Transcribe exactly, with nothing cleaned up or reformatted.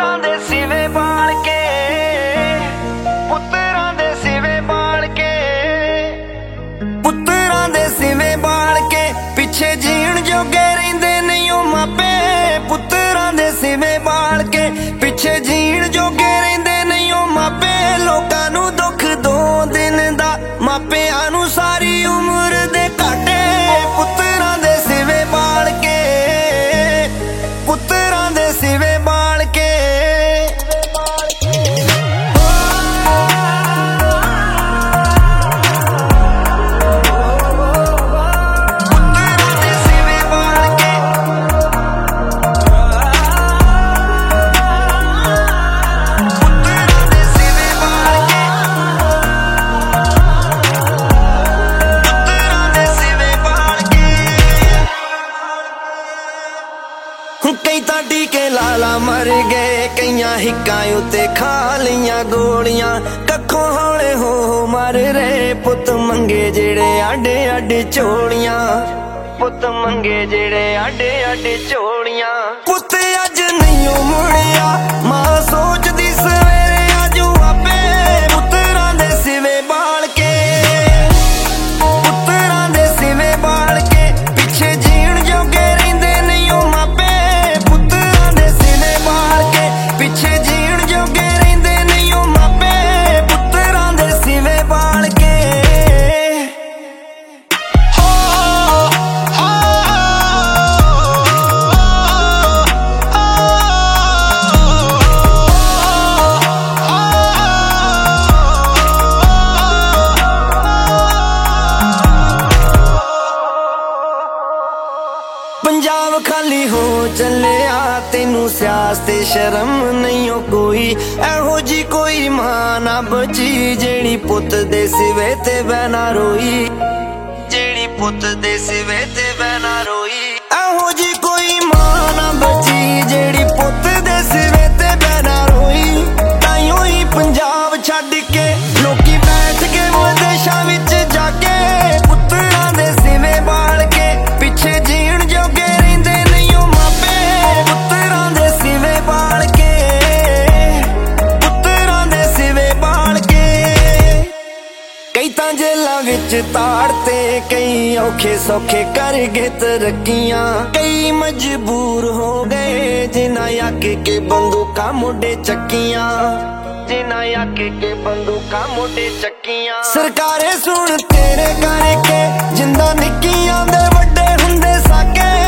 ਪੁੱਤਰਾਂ ਦੇ ਸਿਵੇ ਬਾਲ ਕੇ, ਪੁੱਤਰਾਂ ਦੇ ਸਿਵੇ ਬਾਲ ਕੇ, ਪੁੱਤਰਾਂ ਦੇ ਸਿਵੇ ਬਾਲ ਕੇ ਪਿੱਛੇ ਜੀਣ ਜੋਗੇ ਰਹਿੰਦੇ ਨਹੀਂ ਉਹ ਮਾਪੇ। ਪੁੱਤਰਾਂ ਦੇ ਸਿਵੇ ਬਾਲ ਕੇ ਪਿੱਛੇ ਜੀਣ ਜੋਗੇ ਰਹਿੰਦੇ ਨਹੀਂ ਉਹ ਮਾਪੇ। ਲੋਕਾਂ ਨੂੰ ਦੁੱਖ ਦੋ ਦਿਨ ਦਾ, ਮਾਪਿਆਂ ਨੂੰ ਸਾਰੀ ਉਮਰ ਦੇ ਘਾਟੇ। ਪੁੱਤਰਾਂ ਦੇ ਸਿਵੇ ਬਾਲ ਕੇ, ਪੁੱਤਰਾਂ ਦੇ ਸਿਵੇ ਬਾਲ ਕੇ। कई तां टीके लाला मर गए, कईयां हिक्कां उत्ते खा लियां गोलियां। कखों हौले हो मर रहे पुत मंगे जेड़े आडे आडे झोलियां। पुत मंगे जेड़े आडे आडे झोलियां। पुत अज नहीं मुड़िया, मां सोचदी सवेरे आजू आपे। पुत्तरां दे सिवे बाल के, पुत्तरां दे सिवे बाल के पिछे जीण जोगे रहिंदे नहीं ओ मापे। पिछे जीण जोगे रहिंदे नहीं ओ मापे। पुत्तरां दे सिवे बाल के। हो हो पंजाब खाली हो चलिया, तेनू सियास ते शर्म नहीं हो कोई। एहो जी कोई मां ना बची जेड़ी पुत दे सिवे ते बैना रोई। जेड़ी पुत दे सिवे ते बैना रोई। एहो जी कोई मां ना बची जेड़ी पुत दे सिवे ते बैना रोई। ताइयों ही पंजाब छड्ड के लोकी बैठ के विदेशां विच जाके। पुत्तरां दे सिवे बाल के पिछे जीण जोगे रहिंदे नहीं ओ मापे। पुत्तरां दे सिवे बाल के, पुत्तरां दे सिवे बाल के। कई तां जेलां विच ताड़ते, कई औखे सौखे कर गए तरक्कियां। कई मजबूर हो गए जिन्हां आके के बंदूकां मोढे चक्कियां। जिन्हां आके के बंदूकां मोढे चक्कियां। सरकारे सुन तेरे करके जिंदा निक्कियां दे वड्डे हुंदे साके।